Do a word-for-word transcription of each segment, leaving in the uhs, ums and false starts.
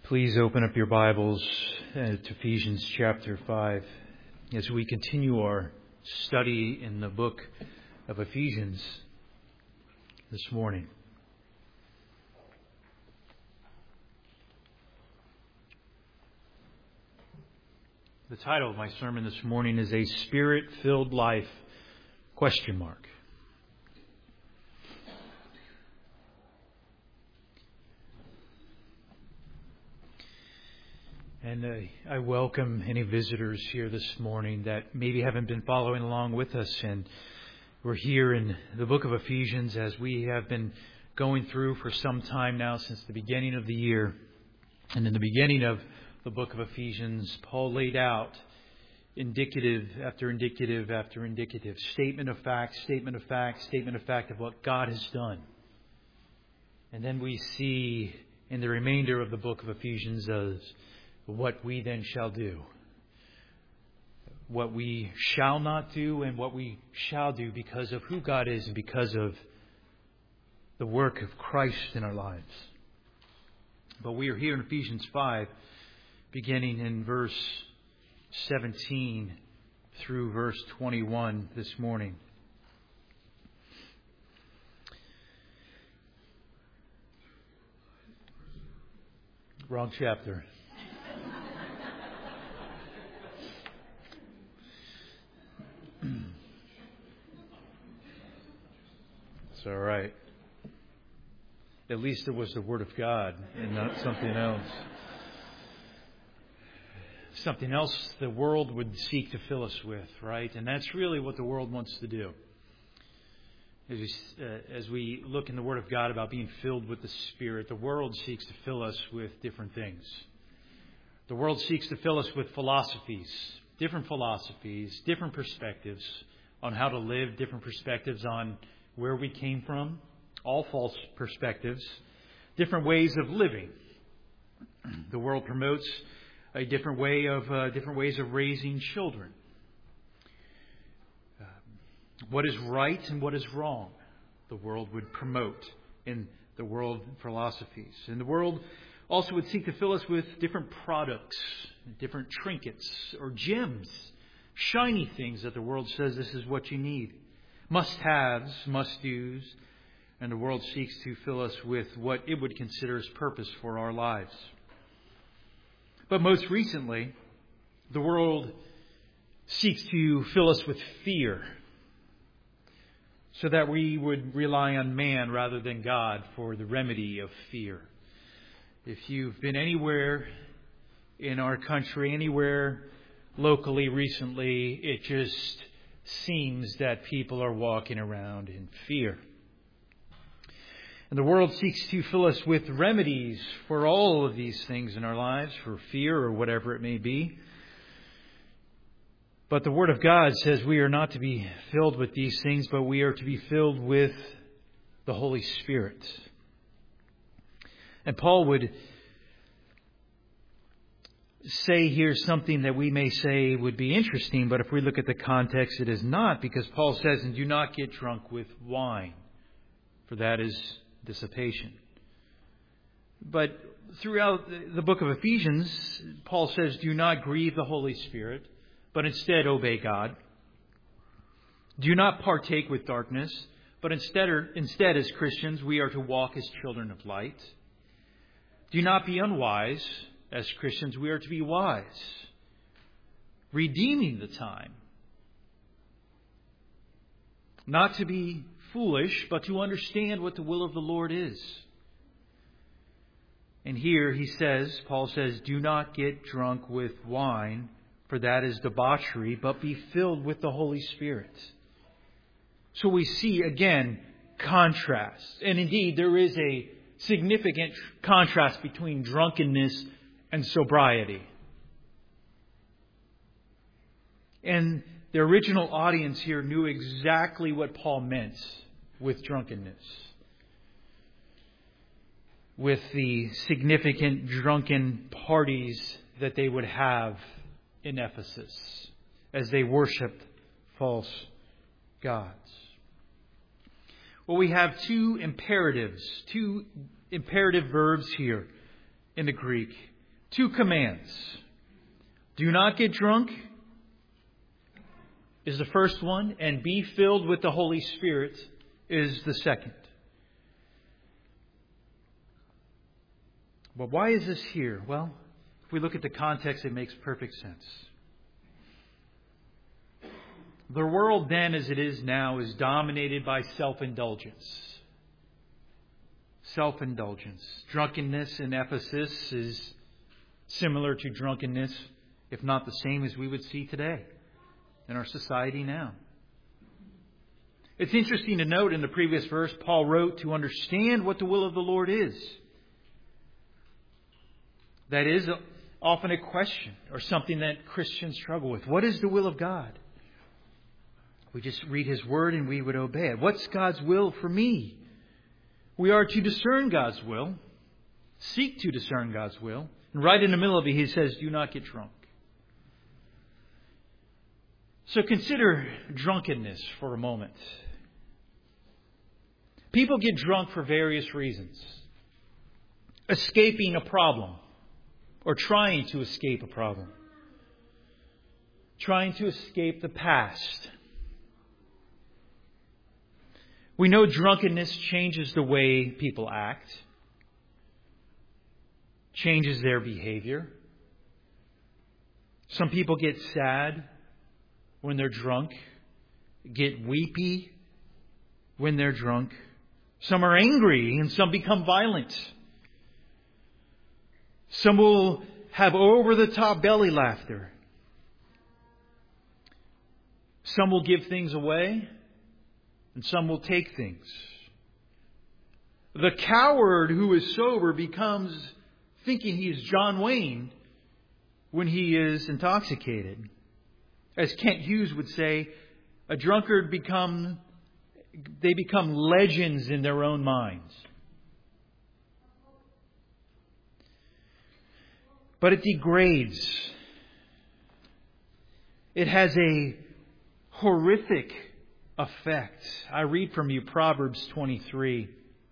Please open up your Bibles uh, to Ephesians chapter five as we continue our study in the book of Ephesians this morning. The title of my sermon this morning is A Spirit-Filled Life, question mark. And uh, I welcome any visitors here this morning that maybe haven't been following along with us. And we're here in the book of Ephesians as we have been going through for some time now since the beginning of the year. And in the beginning of the book of Ephesians, Paul laid out indicative after indicative after indicative, statement of fact, statement of fact, statement of fact of what God has done. And then we see in the remainder of the book of Ephesians as what we then shall do. What we shall not do and what we shall do because of who God is and because of the work of Christ in our lives. But we are here in Ephesians five, beginning in verse seventeen through verse twenty-one this morning. Wrong chapter. It's all right. At least it was the Word of God and not something else. Something else the world would seek to fill us with, right? And that's really what the world wants to do. As we, uh, as we look in the Word of God about being filled with the Spirit, the world seeks to fill us with different things. The world seeks to fill us with philosophies, different philosophies, different perspectives on how to live, different perspectives on where we came from, all false perspectives, different ways of living. The world promotes a different way of uh, different ways of raising children. Uh, what is right and what is wrong, the world would promote in the world philosophies. And the world also would seek to fill us with different products, different trinkets or gems, shiny things that the world says this is what you need. Must-haves, must-dos, and the world seeks to fill us with what it would consider as purpose for our lives. But most recently, the world seeks to fill us with fear so that we would rely on man rather than God for the remedy of fear. If you've been anywhere in our country, anywhere locally recently, it just seems that people are walking around in fear. And the world seeks to fill us with remedies for all of these things in our lives, for fear or whatever it may be. But the Word of God says we are not to be filled with these things, but we are to be filled with the Holy Spirit. And Paul would say here something that we may say would be interesting, but if we look at the context, it is not, because Paul says, and do not get drunk with wine, for that is dissipation. But throughout the book of Ephesians, Paul says, do not grieve the Holy Spirit, but instead obey God. Do not partake with darkness, but instead, instead as Christians, we are to walk as children of light. Do not be unwise. As Christians, we are to be wise, redeeming the time. Not to be foolish, but to understand what the will of the Lord is. And here he says, Paul says, do not get drunk with wine, for that is debauchery, but be filled with the Holy Spirit. So we see, again, contrast. And indeed, there is a significant contrast between drunkenness and sobriety. And the original audience here knew exactly what Paul meant with drunkenness. With the significant drunken parties that they would have in Ephesus as they worshipped false gods. Well, we have two imperatives, two imperative verbs here in the Greek. Two commands. Do not get drunk is the first one, and be filled with the Holy Spirit is the second. But why is this here? Well, if we look at the context, it makes perfect sense. The world then, as it is now, is dominated by self-indulgence. Self-indulgence. Drunkenness in Ephesus is similar to drunkenness, if not the same, as we would see today in our society now. It's interesting to note in the previous verse, Paul wrote to understand what the will of the Lord is. That is often a question or something that Christians struggle with. What is the will of God? We just read His Word and we would obey it. What's God's will for me? We are to discern God's will, seek to discern God's will. And right in the middle of it, He says, do not get drunk. So consider drunkenness for a moment. People get drunk for various reasons. Escaping a problem or trying to escape a problem. Trying to escape the past. We know drunkenness changes the way people act, changes their behavior. Some people get sad when they're drunk, get weepy when they're drunk. Some are angry and some become violent. Some will have over-the-top belly laughter. Some will give things away. And some will take things. The coward who is sober becomes thinking he is John Wayne when he is intoxicated. As Kent Hughes would say, a drunkard become, they become legends in their own minds. But it degrades. It has a horrific effect. I read from you Proverbs twenty-three,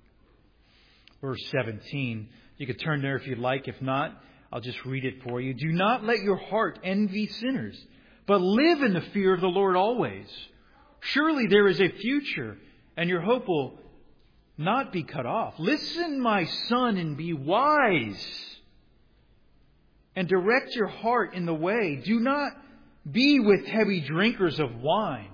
verse seventeen. You could turn there if you'd like. If not, I'll just read it for you. Do not let your heart envy sinners, but live in the fear of the Lord always. Surely there is a future, and your hope will not be cut off. Listen, my son, and be wise, and direct your heart in the way. Do not be with heavy drinkers of wine,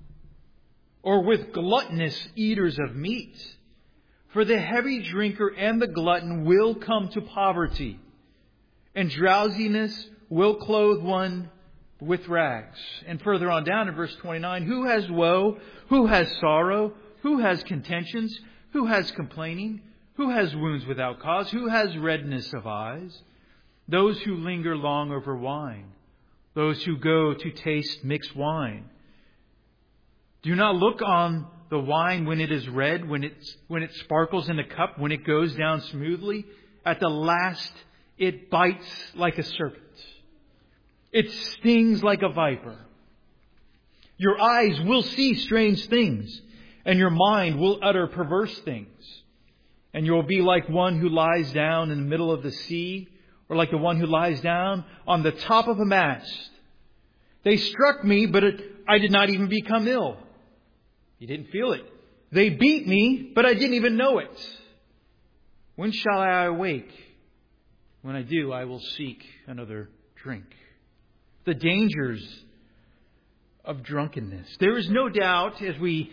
or with gluttonous eaters of meat. For the heavy drinker and the glutton will come to poverty, and drowsiness will clothe one with rags. And further on down in verse twenty-nine, who has woe? Who has sorrow? Who has contentions? Who has complaining? Who has wounds without cause? Who has redness of eyes? Those who linger long over wine. Those who go to taste mixed wine. Do not look on the wine when it is red, when it's, when it sparkles in the cup, when it goes down smoothly. At the last, it bites like a serpent. It stings like a viper. Your eyes will see strange things, and your mind will utter perverse things. And you will be like one who lies down in the middle of the sea, or like the one who lies down on the top of a mast. They struck me, but it, I did not even become ill. You didn't feel it. They beat me, but I didn't even know it. When shall I awake? When I do, I will seek another drink. The dangers of drunkenness. There is no doubt, as we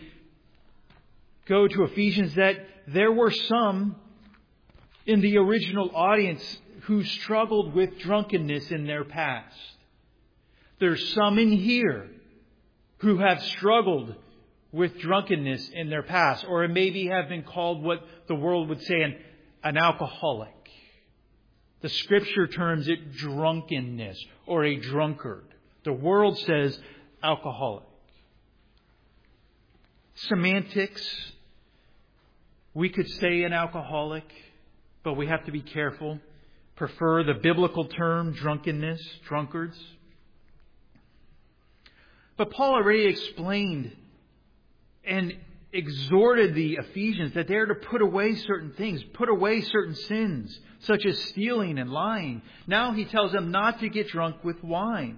go to Ephesians, that there were some in the original audience who struggled with drunkenness in their past. There's some in here who have struggled with drunkenness in their past, or maybe have been called what the world would say an, an alcoholic. The Scripture terms it drunkenness or a drunkard. The world says alcoholic. Semantics, we could say an alcoholic, but we have to be careful. Prefer the biblical term drunkenness, drunkards. But Paul already explained and exhorted the Ephesians that they are to put away certain things, put away certain sins, such as stealing and lying. Now he tells them not to get drunk with wine.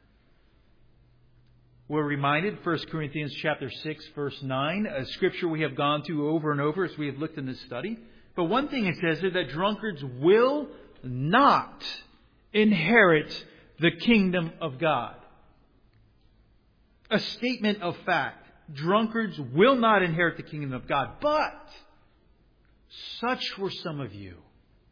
We're reminded, First Corinthians chapter six, verse nine, a scripture we have gone to over and over as we have looked in this study. But one thing it says is that drunkards will not inherit the kingdom of God. A statement of fact. Drunkards will not inherit the kingdom of God. But such were some of you.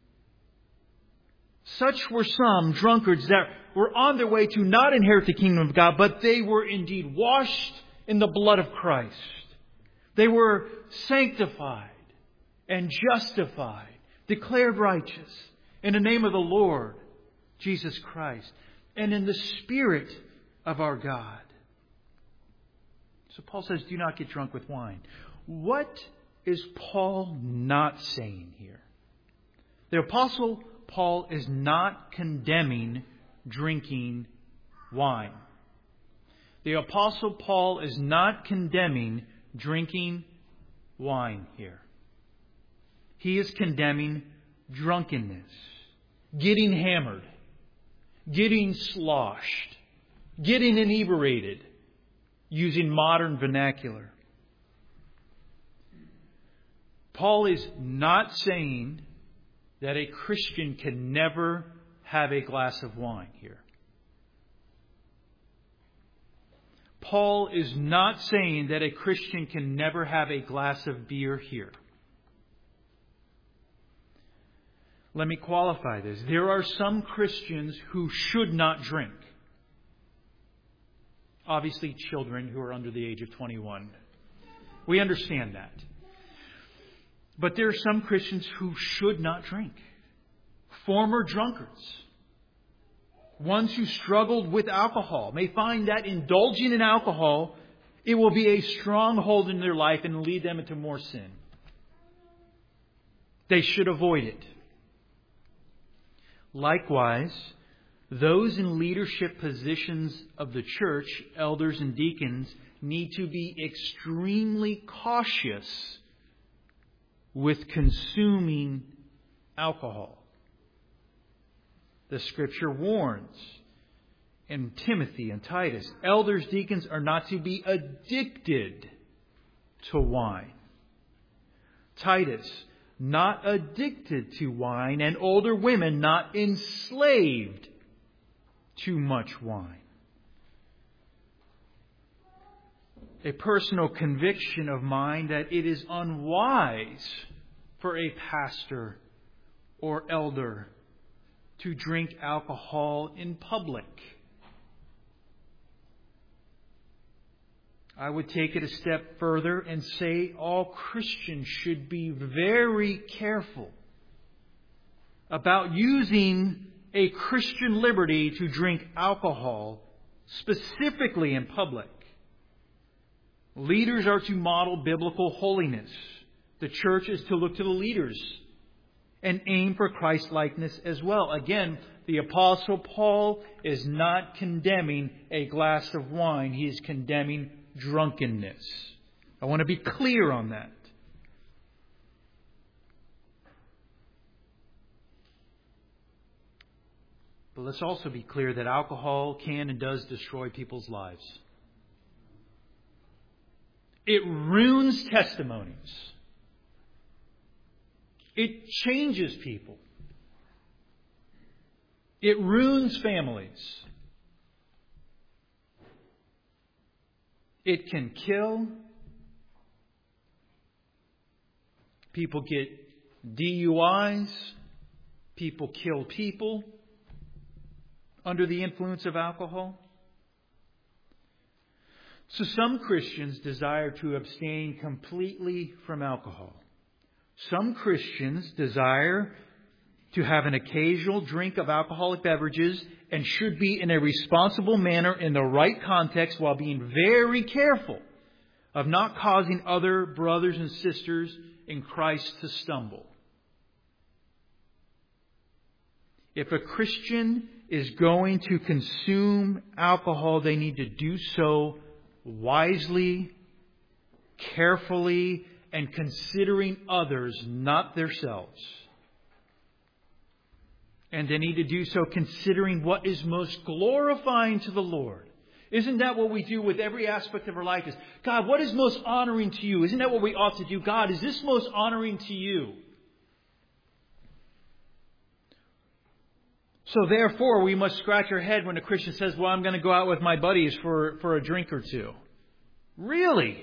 Such were some drunkards that were on their way to not inherit the kingdom of God, but they were indeed washed in the blood of Christ. They were sanctified and justified, declared righteous in the name of the Lord Jesus Christ and in the Spirit of our God. So Paul says, do not get drunk with wine. What is Paul not saying here? The Apostle Paul is not condemning drinking wine. The Apostle Paul is not condemning drinking wine here. He is condemning drunkenness, getting hammered, getting sloshed, getting inebriated, using modern vernacular. Paul is not saying that a Christian can never have a glass of wine here. Paul is not saying that a Christian can never have a glass of beer here. Let me qualify this. There are some Christians who should not drink. Obviously, children who are under the age of twenty-one. We understand that. But there are some Christians who should not drink. Former drunkards. Ones who struggled with alcohol may find that indulging in alcohol, it will be a stronghold in their life and lead them into more sin. They should avoid it. Likewise, those in leadership positions of the church, elders and deacons, need to be extremely cautious with consuming alcohol. The Scripture warns in Timothy and Titus, elders, deacons are not to be addicted to wine. Titus, not addicted to wine, and older women not enslaved to much wine. A personal conviction of mine that it is unwise for a pastor or elder to drink alcohol in public. I would take it a step further and say all Christians should be very careful about using a Christian liberty to drink alcohol, specifically in public. Leaders are to model biblical holiness. The church is to look to the leaders and aim for Christ-likeness as well. Again, the Apostle Paul is not condemning a glass of wine. He is condemning drunkenness. I want to be clear on that. But let's also be clear that alcohol can and does destroy people's lives. It ruins testimonies. It changes people. It ruins families. It can kill. People get D U Is. People kill people under the influence of alcohol. So some Christians desire to abstain completely from alcohol. Some Christians desire to have an occasional drink of alcoholic beverages and should be in a responsible manner in the right context while being very careful of not causing other brothers and sisters in Christ to stumble. If a Christian is going to consume alcohol, they need to do so wisely, carefully and considering others, not themselves. And they need to do so considering what is most glorifying to the Lord. Isn't that what we do with every aspect of our life? Is, God, what is most honoring to you? Isn't that what we ought to do? God, is this most honoring to you? So therefore, we must scratch our head when a Christian says, well, I'm going to go out with my buddies for, for a drink or two. Really?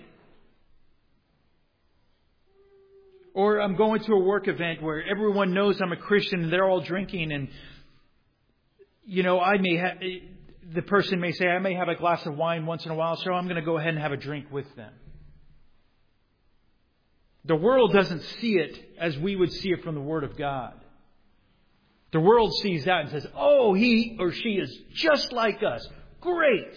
Or I'm going to a work event where everyone knows I'm a Christian and they're all drinking, and, you know, I may have... The person may say, I may have a glass of wine once in a while, so I'm going to go ahead and have a drink with them. The world doesn't see it as we would see it from the Word of God. The world sees that and says, oh, he or she is just like us. Great.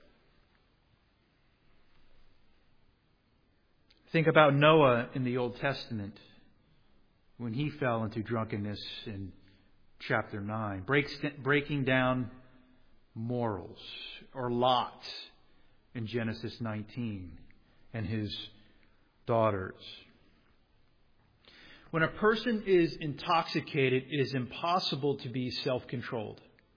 Think about Noah in the Old Testament when he fell into drunkenness in chapter nine, breaks, breaking down morals, or Lot in Genesis nineteen, and his daughters. When a person is intoxicated, it is impossible to be self-controlled.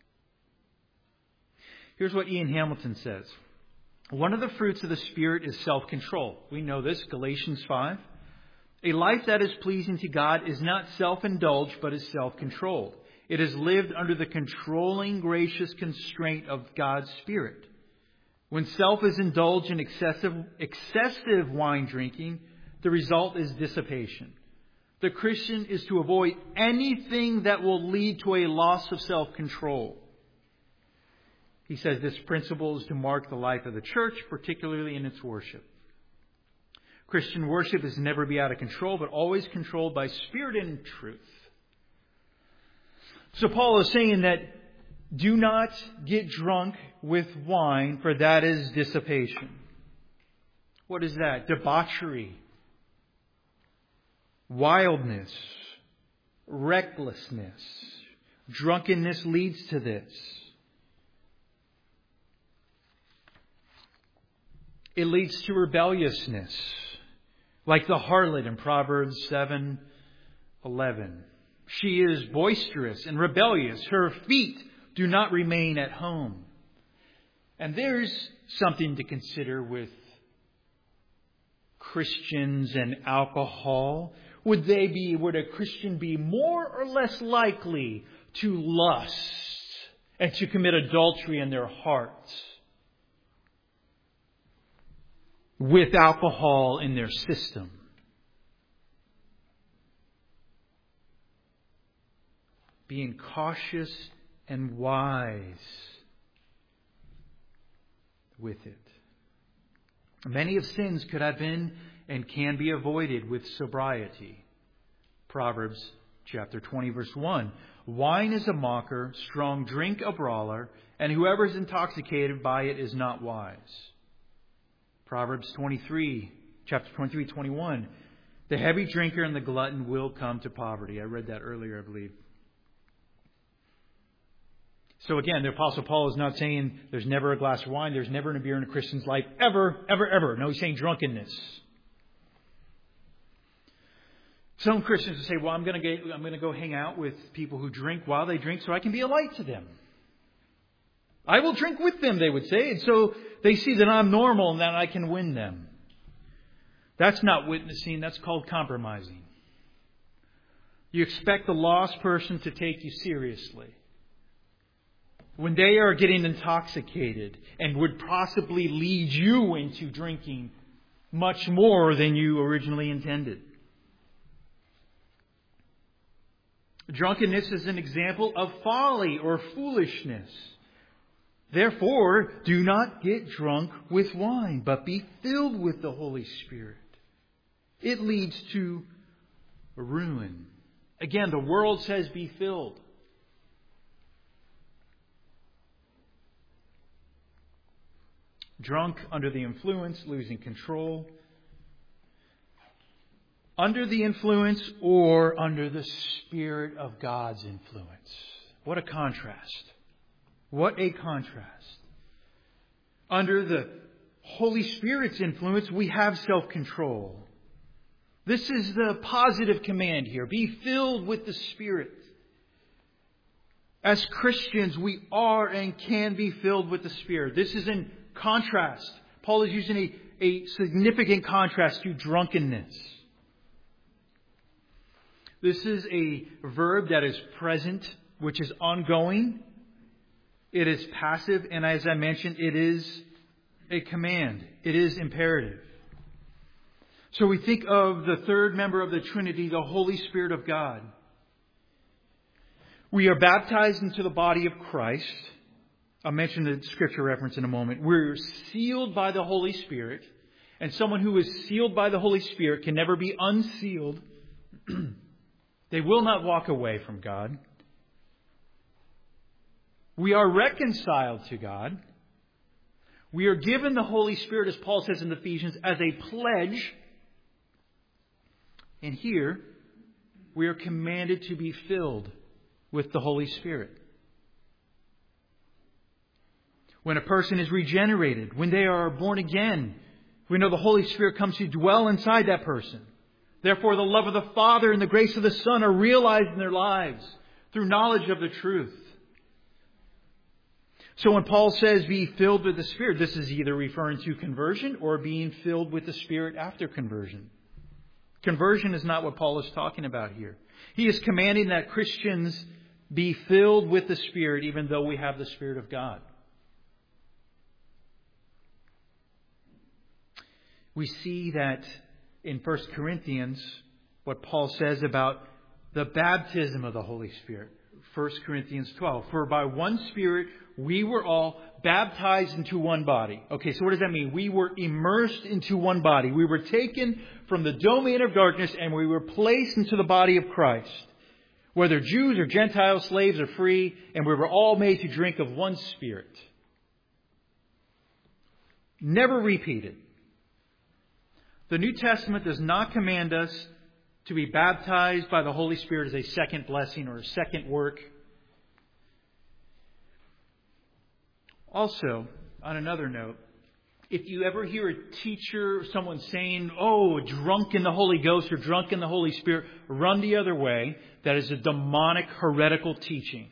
Here's what Ian Hamilton says. One of the fruits of the Spirit is self-control. We know this, Galatians five. A life that is pleasing to God is not self-indulged, but is self-controlled. It is lived under the controlling, gracious constraint of God's Spirit. When self is indulged in excessive, excessive wine drinking, the result is dissipation. The Christian is to avoid anything that will lead to a loss of self-control. He says this principle is to mark the life of the church, particularly in its worship. Christian worship is to never be out of control, but always controlled by Spirit and truth. So Paul is saying that do not get drunk with wine, for that is dissipation. What is that? Debauchery, wildness, recklessness. Drunkenness leads to this. It leads to rebelliousness, like the harlot in Proverbs seven eleven. She is boisterous and rebellious. Her feet do not remain at home. And there's something to consider with Christians and alcohol. Would they be, would a Christian be more or less likely to lust and to commit adultery in their hearts with alcohol in their system? Being cautious and wise with it. Many of sins could have been and can be avoided with sobriety. Proverbs chapter twenty verse one. Wine is a mocker, strong drink a brawler, and whoever is intoxicated by it is not wise. Proverbs twenty-three, chapter twenty-three, twenty-one. The heavy drinker and the glutton will come to poverty. I read that earlier, I believe. So again, the Apostle Paul is not saying there's never a glass of wine, there's never a beer in a Christian's life, ever, ever, ever. No, he's saying drunkenness. Some Christians will say, well, I'm going to get, I'm going to go hang out with people who drink while they drink so I can be a light to them. I will drink with them, they would say. And so they see that I'm normal and that I can win them. That's not witnessing. That's called compromising. You expect the lost person to take you seriously when they are getting intoxicated and would possibly lead you into drinking much more than you originally intended. Drunkenness is an example of folly or foolishness. Therefore, do not get drunk with wine, but be filled with the Holy Spirit. It leads to ruin. Again, the world says be filled. Drunk under the influence, losing control. Under the influence or under the Spirit of God's influence. What a contrast. What a contrast. Under the Holy Spirit's influence, we have self-control. This is the positive command here. Be filled with the Spirit. As Christians, we are and can be filled with the Spirit. This is in contrast. Paul is using a, a significant contrast to drunkenness. This is a verb that is present, which is ongoing. It is passive, and as I mentioned, it is a command. It is imperative. So we think of the third member of the Trinity, the Holy Spirit of God. We are baptized into the body of Christ. I'll mention the scripture reference in a moment. We're sealed by the Holy Spirit. And someone who is sealed by the Holy Spirit can never be unsealed. They will not walk away from God. We are reconciled to God. We are given the Holy Spirit, as Paul says in Ephesians, as a pledge. And here, we are commanded to be filled with the Holy Spirit. When a person is regenerated, when they are born again, we know the Holy Spirit comes to dwell inside that person. Therefore, the love of the Father and the grace of the Son are realized in their lives through knowledge of the truth. So when Paul says be filled with the Spirit, this is either referring to conversion or being filled with the Spirit after conversion. Conversion is not what Paul is talking about here. He is commanding that Christians be filled with the Spirit even though we have the Spirit of God. We see that in First Corinthians, what Paul says about the baptism of the Holy Spirit. First Corinthians twelve. For by one Spirit we were all baptized into one body. Okay, so what does that mean? We were immersed into one body. We were taken from the domain of darkness and we were placed into the body of Christ. Whether Jews or Gentiles, slaves or free, and we were all made to drink of one Spirit. Never repeated. The New Testament does not command us to be baptized by the Holy Spirit as a second blessing or a second work. Also, on another note, if you ever hear a teacher, someone saying, oh, drunk in the Holy Ghost or drunk in the Holy Spirit, run the other way. That is a demonic, heretical teaching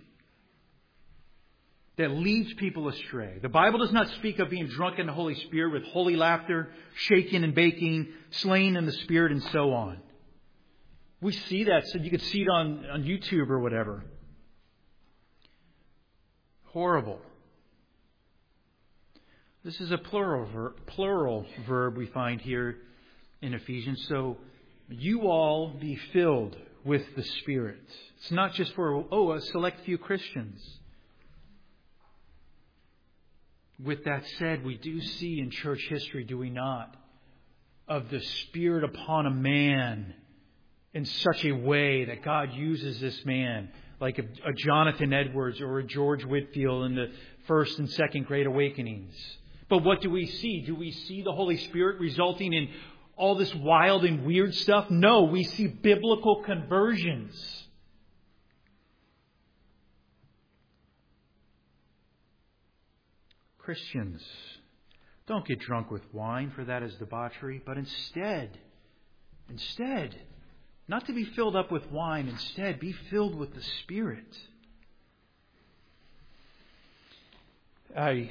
that leads people astray. The Bible does not speak of being drunk in the Holy Spirit with holy laughter, shaking and baking, slain in the Spirit, and so on. We see that, so you could see it on, on YouTube or whatever. Horrible. This is a plural, ver- plural verb we find here in Ephesians. So, you all be filled with the Spirit. It's not just for, oh, a select few Christians. With that said, we do see in church history, do we not, of the Spirit upon a man in such a way that God uses this man, like a, a Jonathan Edwards or a George Whitefield in the first and second Great Awakenings. But what do we see? Do we see the Holy Spirit resulting in all this wild and weird stuff? No, we see biblical conversions. Christians, don't get drunk with wine, for that is debauchery, but instead, instead, not to be filled up with wine, instead, be filled with the Spirit. I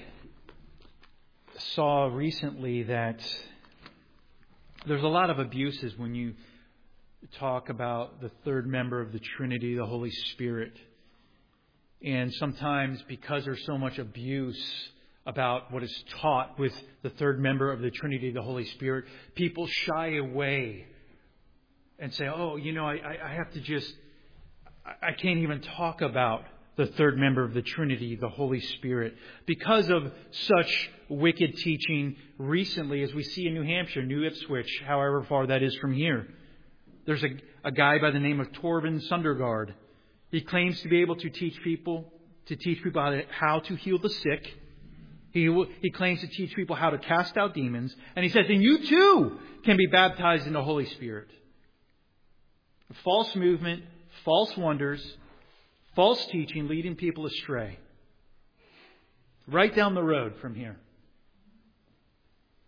saw recently that there's a lot of abuses when you talk about the third member of the Trinity, the Holy Spirit. And sometimes because there's so much abuse about what is taught with the third member of the Trinity, the Holy Spirit, people shy away and say, oh, you know, I, I have to just, I can't even talk about the third member of the Trinity, the Holy Spirit, because of such wicked teaching recently, as we see in New Hampshire, New Ipswich, however far that is from here. There's a, a guy by the name of Torben Sundergaard. He claims to be able to teach people, to teach people how to, how to heal the sick. He, he claims to teach people how to cast out demons. And he says, and you too can be baptized in the Holy Spirit. A false movement, false wonders, false teaching leading people astray. Right down the road from here.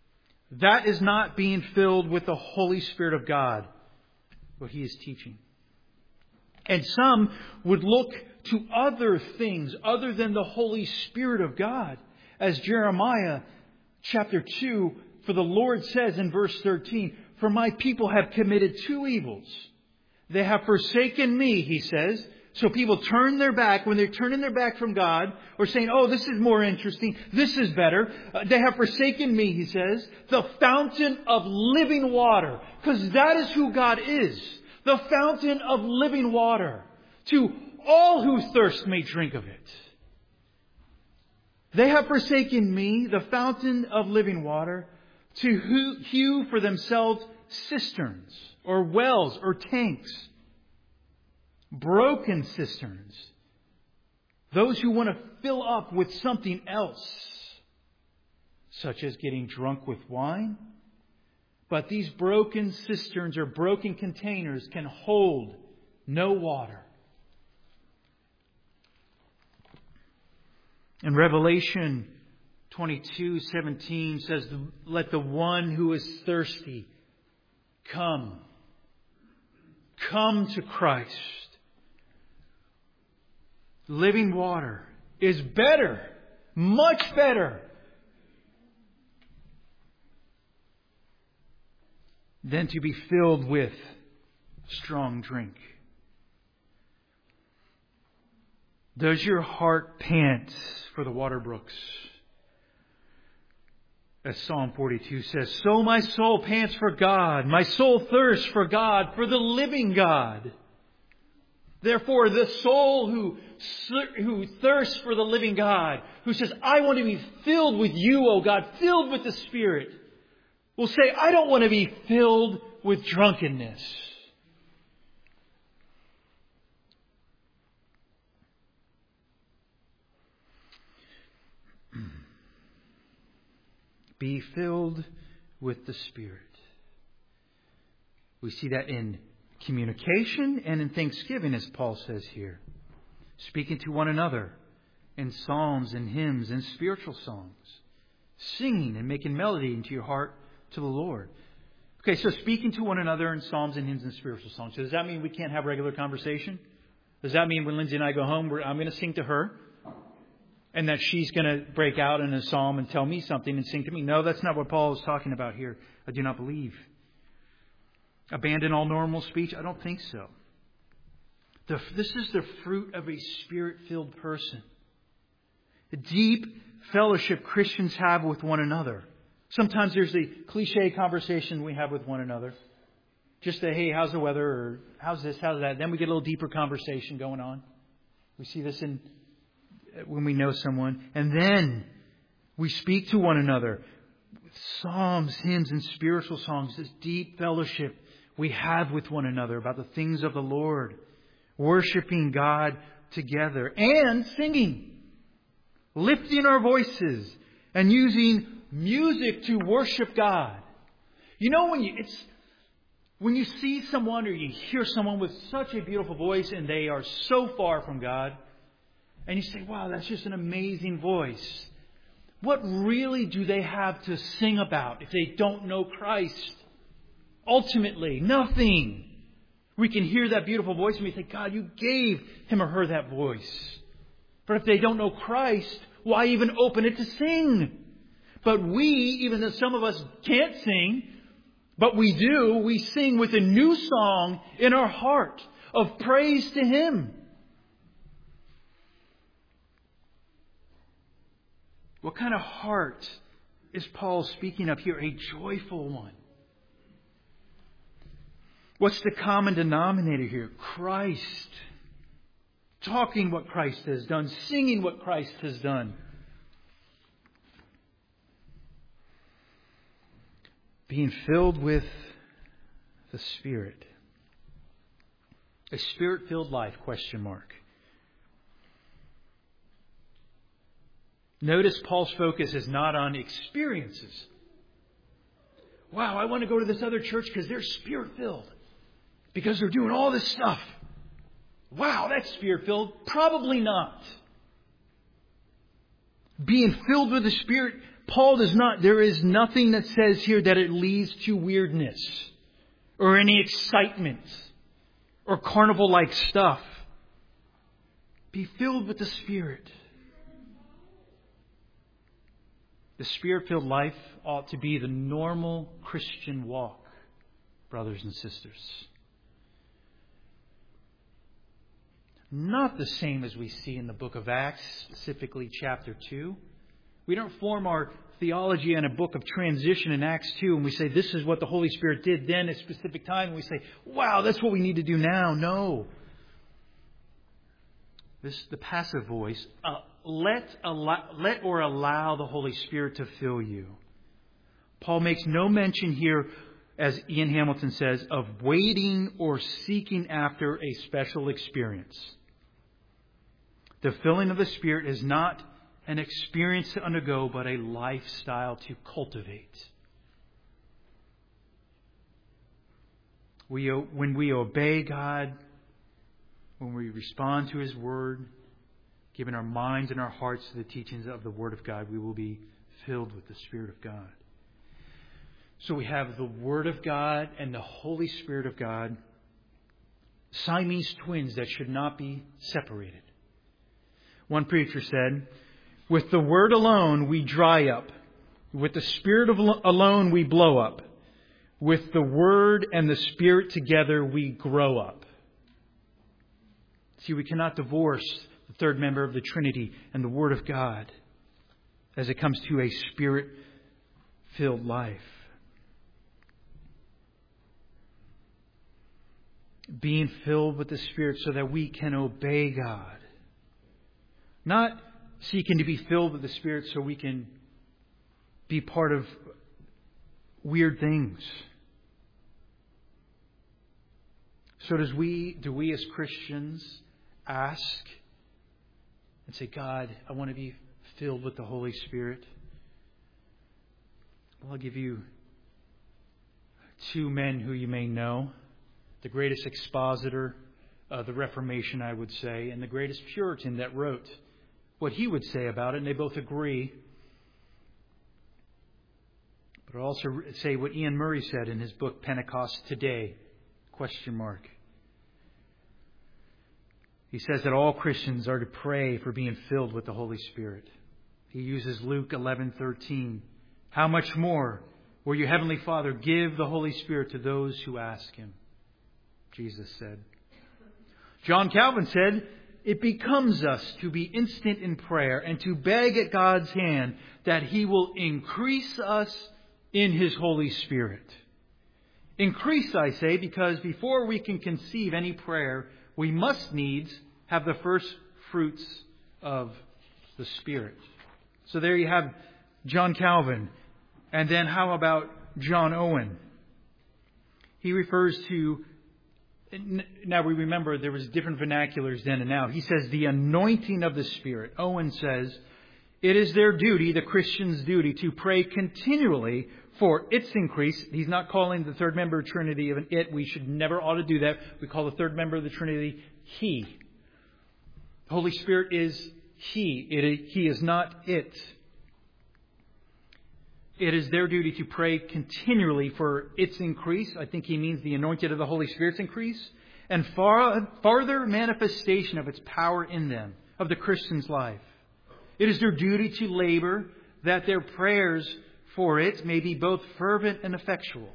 That is not being filled with the Holy Spirit of God, what He is teaching. And some would look to other things other than the Holy Spirit of God. As Jeremiah chapter two, for the Lord says in verse thirteen, "For my people have committed two evils. They have forsaken me," He says. So people turn their back, when they're turning their back from God, or saying, "Oh, this is more interesting, this is better." Uh, they have forsaken me, He says, "the fountain of living water." Because that is who God is. The fountain of living water. To all who thirst may drink of it. They have forsaken me, the fountain of living water, to hew for themselves cisterns, or wells, or tanks. Broken cisterns. Those who want to fill up with something else, such as getting drunk with wine. But these broken cisterns or broken containers can hold no water. In Revelation twenty-two seventeen says, "Let the one who is thirsty come. Come to Christ." Living water is better, much better, than to be filled with strong drink. Does your heart pant for the water brooks? As Psalm forty-two says, "So my soul pants for God. My soul thirsts for God, for the living God." Therefore, the soul who, who thirsts for the living God, who says, "I want to be filled with you, O God, filled with the Spirit," will say, "I don't want to be filled with drunkenness." Be filled with the Spirit. We see that in communication and in thanksgiving, as Paul says here. Speaking to one another in psalms and hymns and spiritual songs. Singing and making melody into your heart to the Lord. Okay, so speaking to one another in psalms and hymns and spiritual songs. So does that mean we can't have regular conversation? Does that mean when Lindsay and I go home, we're, I'm going to sing to her? And that she's going to break out in a psalm and tell me something and sing to me? No, that's not what Paul is talking about here. I do not believe. Abandon all normal speech? I don't think so. The, this is the fruit of a Spirit-filled person. The deep fellowship Christians have with one another. Sometimes there's the cliche conversation we have with one another. Just a, "Hey, how's the weather?" Or "How's this? How's that?" Then we get a little deeper conversation going on. We see this in when we know someone. And then we speak to one another with psalms, hymns, and spiritual songs. This deep fellowship we have with one another about the things of the Lord. Worshiping God together. And singing. Lifting our voices. And using music to worship God. You know, when you it's when you see someone or you hear someone with such a beautiful voice and they are so far from God, and you say, "Wow, that's just an amazing voice." What really do they have to sing about if they don't know Christ? Ultimately, nothing. We can hear that beautiful voice and we think, "God, you gave him or her that voice." But if they don't know Christ, why even open it to sing? But we, even though some of us can't sing, but we do, we sing with a new song in our heart of praise to Him. What kind of heart is Paul speaking of here? A joyful one. What's the common denominator here? Christ. Talking what Christ has done. Singing what Christ has done. Being filled with the Spirit. A Spirit-filled life, question mark. Notice Paul's focus is not on experiences. Wow, I want to go to this other church because they're Spirit-filled. Because they're doing all this stuff. Wow, that's Spirit-filled. Probably not. Being filled with the Spirit Paul does not, there is nothing that says here that it leads to weirdness or any excitement or carnival-like stuff. Be filled with the Spirit. The Spirit-filled life ought to be the normal Christian walk, brothers and sisters. Not the same as we see in the book of Acts, specifically chapter two. We don't form our theology in a book of transition in Acts two and we say this is what the Holy Spirit did then at a specific time. And we say, wow, that's what we need to do now. No. This is the passive voice. Uh, let, allow, let or allow the Holy Spirit to fill you. Paul makes no mention here, as Ian Hamilton says, of waiting or seeking after a special experience. The filling of the Spirit is not an experience to undergo, but a lifestyle to cultivate. We, when we obey God, when we respond to His Word, giving our minds and our hearts to the teachings of the Word of God, we will be filled with the Spirit of God. So we have the Word of God and the Holy Spirit of God, Siamese twins that should not be separated. One preacher said, with the Word alone we dry up. With the Spirit of alone we blow up. With the Word and the Spirit together we grow up. See, we cannot divorce the third member of the Trinity and the Word of God as it comes to a Spirit-filled life. Being filled with the Spirit so that we can obey God. Not seeking to be filled with the Spirit so we can be part of weird things. So does we, do we as Christians ask and say, God, I want to be filled with the Holy Spirit? Well, I'll give you two men who you may know. The greatest expositor of the Reformation, I would say, and the greatest Puritan that wrote what he would say about it, and they both agree. But I'll also say what Ian Murray said in his book, Pentecost Today, question mark. He says that all Christians are to pray for being filled with the Holy Spirit. He uses Luke eleven thirteen. How much more will your Heavenly Father give the Holy Spirit to those who ask Him? Jesus said. John Calvin said, it becomes us to be instant in prayer and to beg at God's hand that He will increase us in His Holy Spirit. Increase, I say, because before we can conceive any prayer, we must needs have the first fruits of the Spirit. So there you have John Calvin. And then how about John Owen? He refers to, now we remember there was different vernaculars then and now. He says the anointing of the Spirit. Owen says, it is their duty, the Christian's duty, to pray continually for its increase. He's not calling the third member of the Trinity of an it. We should never ought to do that. We call the third member of the Trinity He. The Holy Spirit is He. It, he is not it. It is their duty to pray continually for its increase. I think he means the anointing of the Holy Spirit's increase. And far, farther manifestation of its power in them, of the Christian's life. It is their duty to labor that their prayers for it may be both fervent and effectual.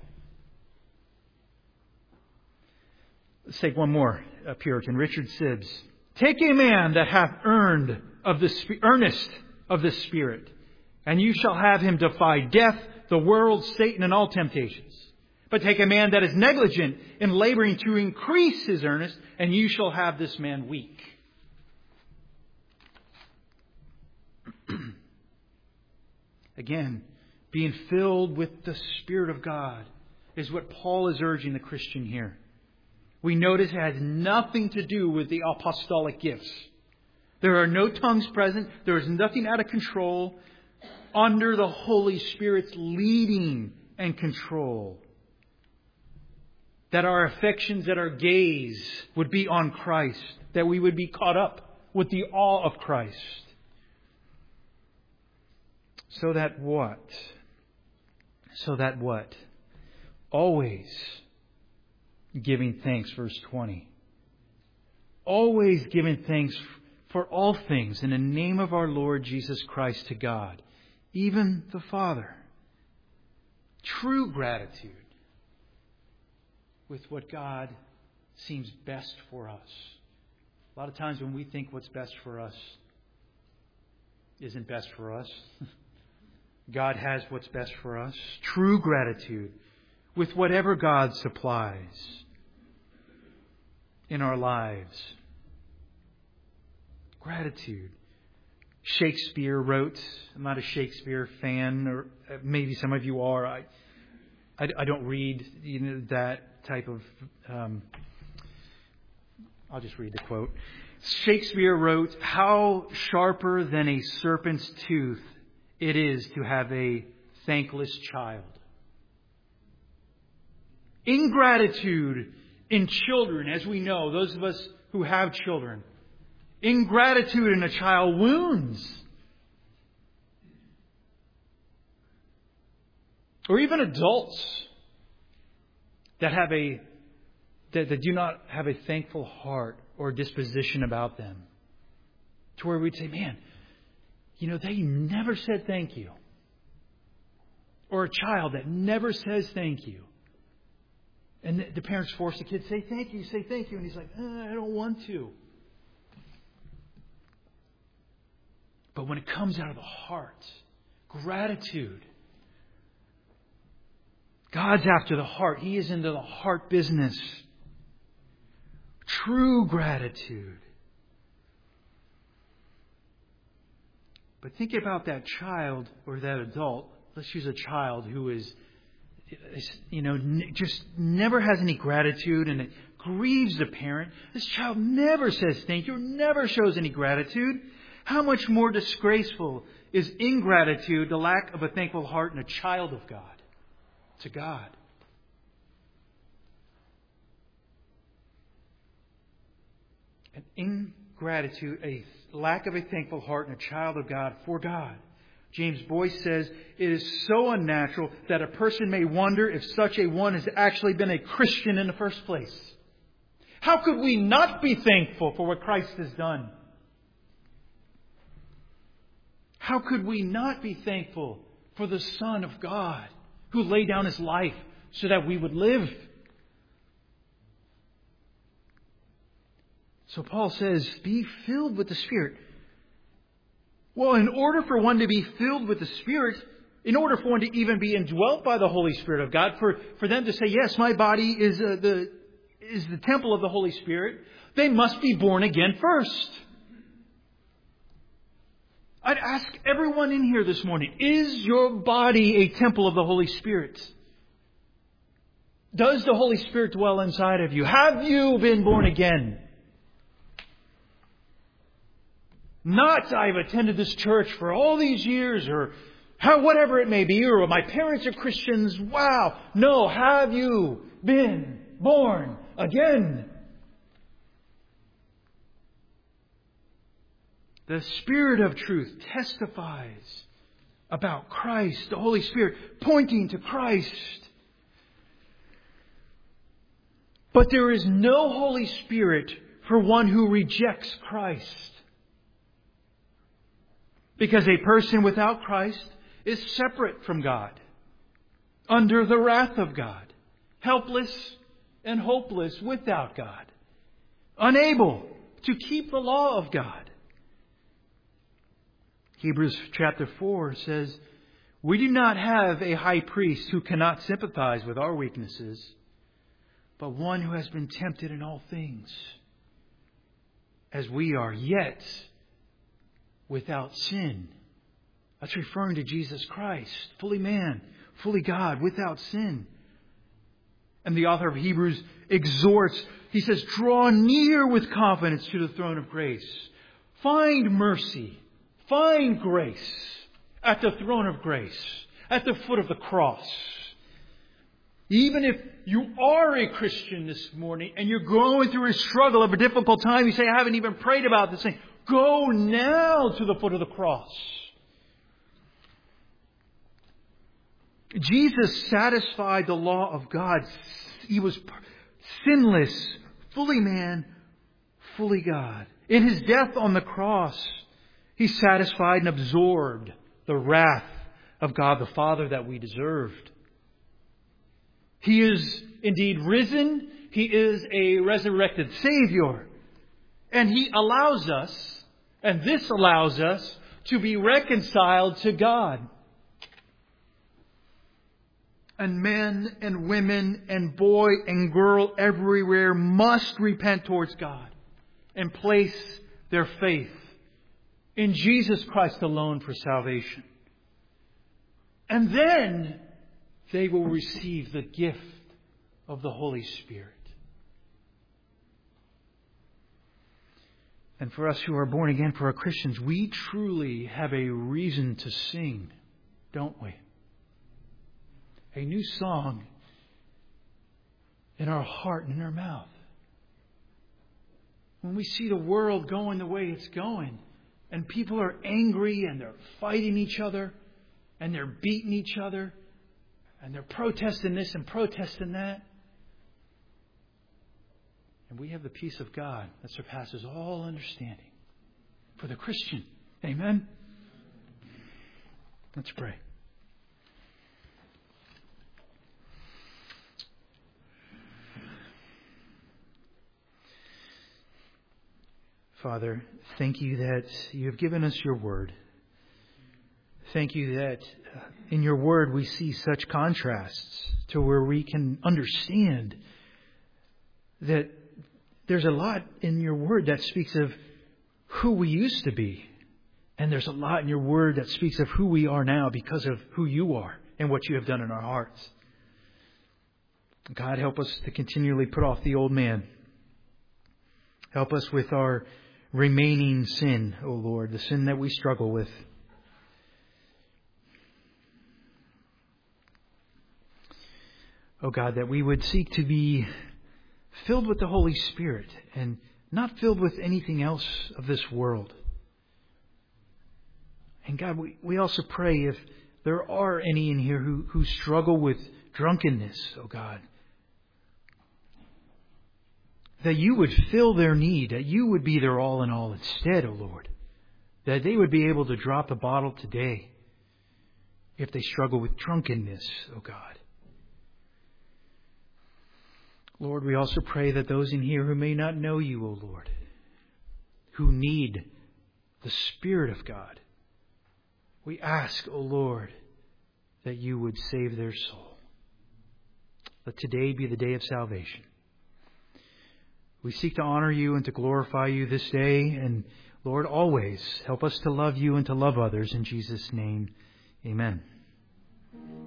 Let's take one more uh, Puritan, Richard Sibbes. Take a man that hath earned of the earnest of the Spirit, and you shall have him defy death, the world, Satan, and all temptations. But take a man that is negligent in laboring to increase his earnest, and you shall have this man weak. Again, being filled with the Spirit of God is what Paul is urging the Christian here. We notice it has nothing to do with the apostolic gifts. There are no tongues present. There is nothing out of control under the Holy Spirit's leading and control. That our affections, that our gaze would be on Christ. That we would be caught up with the awe of Christ. So that what? So that what? Always giving thanks, verse twenty. Always giving thanks for all things in the name of our Lord Jesus Christ to God, even the Father. True gratitude with what God seems best for us. A lot of times when we think what's best for us isn't best for us. God has what's best for us. True gratitude with whatever God supplies in our lives. Gratitude. Shakespeare wrote, I'm not a Shakespeare fan, or maybe some of you are. I, I, I don't read you know, that type of... Um, I'll just read the quote. Shakespeare wrote, "How sharper than a serpent's tooth it is to have a thankless child." Ingratitude in children, as we know, those of us who have children, ingratitude in a child wounds. Or even adults that have a that, that do not have a thankful heart or disposition about them. To where we'd say, man, you know, they never said thank you. Or a child that never says thank you. And the, the parents force the kid, say thank you, say thank you. And he's like, eh, I don't want to. But when it comes out of the heart, gratitude. God's after the heart. He is into the heart business. True gratitude. But think about that child or that adult. Let's use a child who is, you know, just never has any gratitude, and it grieves the parent. This child never says thank you, never shows any gratitude. How much more disgraceful is ingratitude, the lack of a thankful heart in a child of God, to God? An ingratitude, a lack of a thankful heart in a child of God for God. James Boyce says, it is so unnatural that a person may wonder if such a one has actually been a Christian in the first place. How could we not be thankful for what Christ has done? How could we not be thankful for the Son of God who laid down His life so that we would live? So Paul says, be filled with the Spirit. Well, in order for one to be filled with the Spirit, in order for one to even be indwelt by the Holy Spirit of God, for, for them to say, yes, my body is, uh, the, is the temple of the Holy Spirit, they must be born again first. I'd ask everyone in here this morning, is your body a temple of the Holy Spirit? Does the Holy Spirit dwell inside of you? Have you been born again? Not, I've attended this church for all these years, or how, whatever it may be, or my parents are Christians. Wow. No, have you been born again? The Spirit of truth testifies about Christ, the Holy Spirit pointing to Christ. But there is no Holy Spirit for one who rejects Christ. Because a person without Christ is separate from God, under the wrath of God, helpless and hopeless without God, unable to keep the law of God. Hebrews chapter four says, we do not have a high priest who cannot sympathize with our weaknesses, but one who has been tempted in all things, as we are, yet without sin. That's referring to Jesus Christ, fully man, fully God, without sin. And the author of Hebrews exhorts, he says, draw near with confidence to the throne of grace. Find mercy, find grace at the throne of grace, at the foot of the cross. Even if you are a Christian this morning and you're going through a struggle of a difficult time, you say, I haven't even prayed about this thing. Go now to the foot of the cross. Jesus satisfied the law of God. He was sinless, fully man, fully God. In His death on the cross, He satisfied and absorbed the wrath of God the Father that we deserved. He is indeed risen. He is a resurrected Savior. And He allows us, and this allows us, to be reconciled to God. And men and women and boy and girl everywhere must repent towards God and place their faith in Jesus Christ alone for salvation. And then they will receive the gift of the Holy Spirit. And for us who are born again, for our Christians, we truly have a reason to sing, don't we? A new song in our heart and in our mouth. When we see the world going the way it's going, and people are angry and they're fighting each other, and they're beating each other, and they're protesting this and protesting that. And we have the peace of God that surpasses all understanding for the Christian. Amen? Let's pray. Father, thank you that you have given us your word. Thank you that in your word we see such contrasts to where we can understand that there's a lot in your word that speaks of who we used to be. And there's a lot in your word that speaks of who we are now because of who you are and what you have done in our hearts. God, help us to continually put off the old man. Help us with our remaining sin, O Lord, the sin that we struggle with. Oh God, that we would seek to be filled with the Holy Spirit and not filled with anything else of this world. And God, we, we also pray if there are any in here who, who struggle with drunkenness, oh God, that you would fill their need, that you would be their all in all instead, O Lord. That they would be able to drop the bottle today if they struggle with drunkenness, O God. Lord, we also pray that those in here who may not know you, O Lord, who need the Spirit of God, we ask, O Lord, that you would save their soul. Let today be the day of salvation. We seek to honor you and to glorify you this day. And Lord, always help us to love you and to love others. In Jesus' name, amen.